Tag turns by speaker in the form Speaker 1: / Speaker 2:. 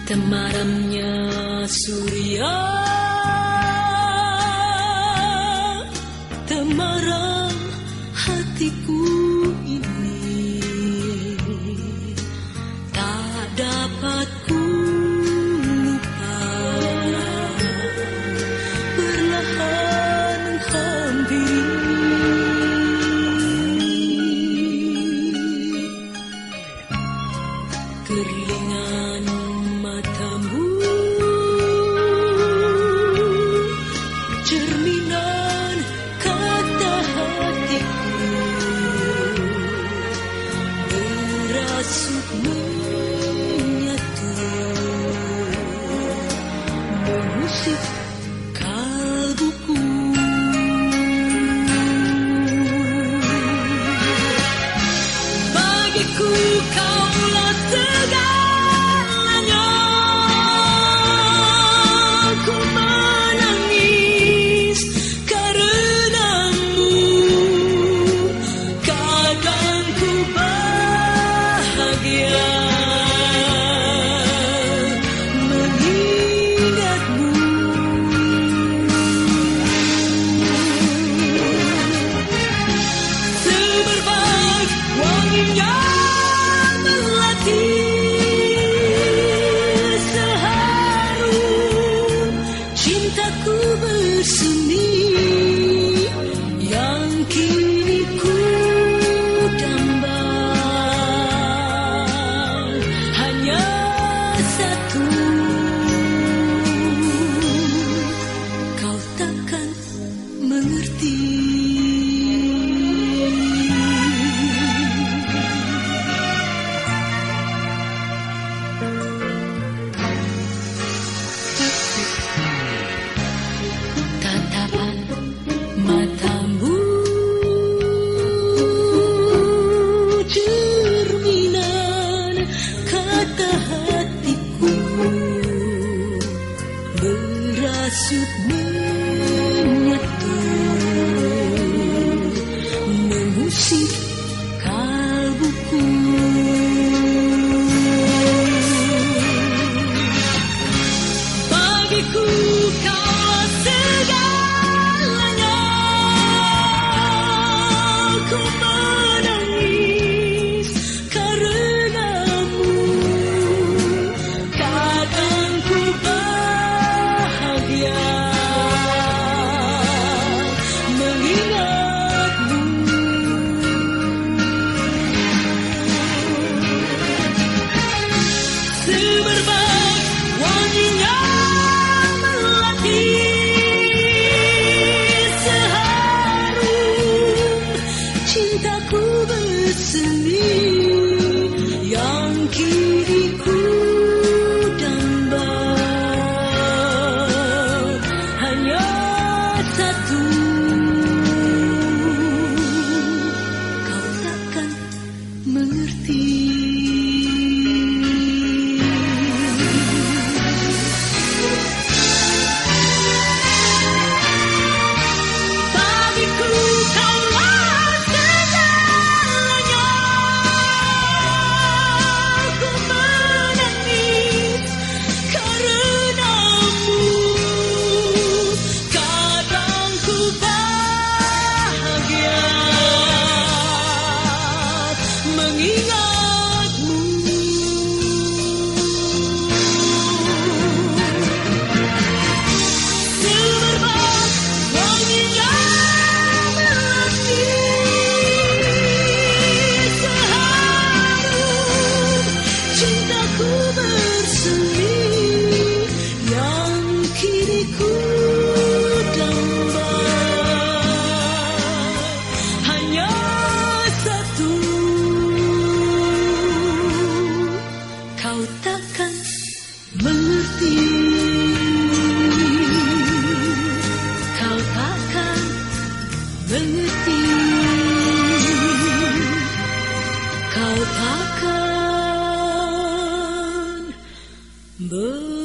Speaker 1: Temaramnya surya, temaram hatiku ini, tak dapat ku lupa, perlahan menghampiri. Kerilingan matamu, cerminan kata hatiku, berasuk menyatu, mengusik kalbuku. Bagiku kaulah segalanya, ku menangis karenamu, kadang ku bahagia mengingatmu. Semerbak wanginya melati, seharum cintaku bersemi, yang kini ku dambang hanya satu. Kau takkan mengerti. Tatapan matamu, cerminan kata hatiku, berasuk menyatu, mengusik kalbuku. Bagiku kaulah segalanya, ku menangis karenamu, kadang ku bahagia mengingatmu. Semerbak wanginya melati, seharum cintaku bersemi, yang kini ku dambang hanya satu. Kau takkan mengerti. Bagiku kaulah segalanya, ku menangis karenamu, kadang ku bahagia mengingatmu. Semerbak wanginya melati, seharum cintaku bersemi, yang kini ku dambang hanya satu. Kau takkan mengerti. Kau takkan mengerti. Kau takkan mengerti.